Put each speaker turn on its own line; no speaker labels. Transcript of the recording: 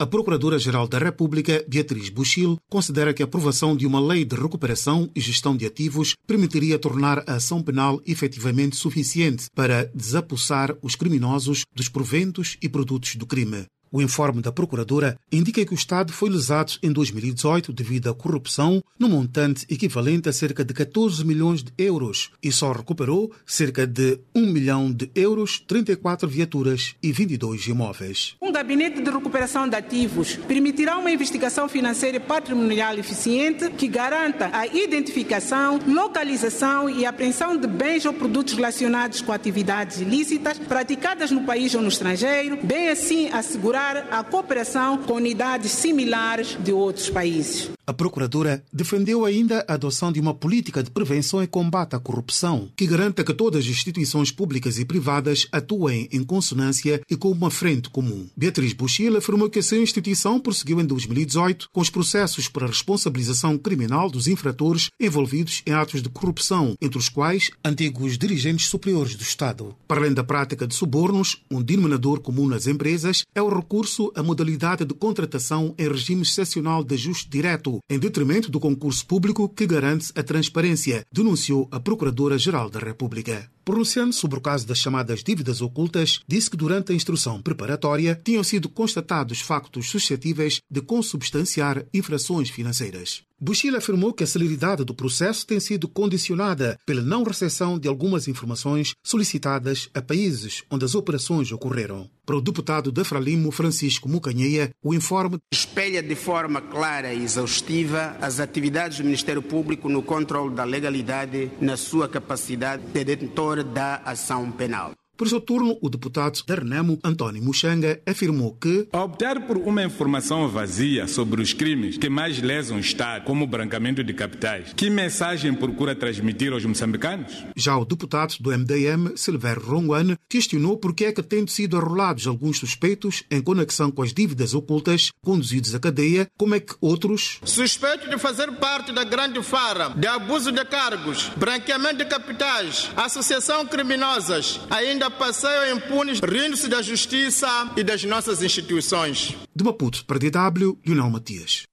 A Procuradora-Geral da República, Beatriz Buchil, considera que a aprovação de uma lei de recuperação e gestão de ativos permitiria tornar a ação penal efetivamente suficiente para desapossar os criminosos dos proventos e produtos do crime. O informe da Procuradora indica que o Estado foi lesado em 2018 devido à corrupção no montante equivalente a cerca de 14 milhões de euros e só recuperou cerca de 1 milhão de euros, 34 viaturas e 22 imóveis.
Um gabinete de recuperação de ativos permitirá uma investigação financeira e patrimonial eficiente que garanta a identificação, localização e apreensão de bens ou produtos relacionados com atividades ilícitas praticadas no país ou no estrangeiro, bem assim assegurar a cooperação com unidades similares de outros países.
A Procuradora defendeu ainda a adoção de uma política de prevenção e combate à corrupção que garanta que todas as instituições públicas e privadas atuem em consonância e com uma frente comum. Beatriz Buchil afirmou que a sua instituição prosseguiu em 2018 com os processos para a responsabilização criminal dos infratores envolvidos em atos de corrupção, entre os quais antigos dirigentes superiores do Estado. Para além da prática de subornos, um denominador comum nas empresas é o recurso à modalidade de contratação em regime excepcional de ajuste direto, em detrimento do concurso público que garante a transparência, denunciou a Procuradora-Geral da República. Pronunciando sobre o caso das chamadas dívidas ocultas, disse que durante a instrução preparatória tinham sido constatados factos suscetíveis de consubstanciar infrações financeiras. Buchil afirmou que a celeridade do processo tem sido condicionada pela não recepção de algumas informações solicitadas a países onde as operações ocorreram. Para o deputado da Frelimo, Francisco Mucanheia, o informe
espelha de forma clara e exaustiva as atividades do Ministério Público no controle da legalidade na sua capacidade de detentor da ação penal.
Por seu turno, o deputado da Renamo, António Muxanga, afirmou que
ao optar por uma informação vazia sobre os crimes que mais lesam o Estado, como o branqueamento de capitais, que mensagem procura transmitir aos moçambicanos?
Já o deputado do MDM, Silvério Ronguane, questionou por que é que tendo sido arrolados alguns suspeitos em conexão com as dívidas ocultas conduzidos à cadeia, como é que outros
suspeitos de fazer parte da grande farra, de abuso de cargos, branqueamento de capitais, associação criminosas, ainda passeiam impunes, rindo-se da justiça e das nossas instituições.
De Maputo para DW, Lionel Matias.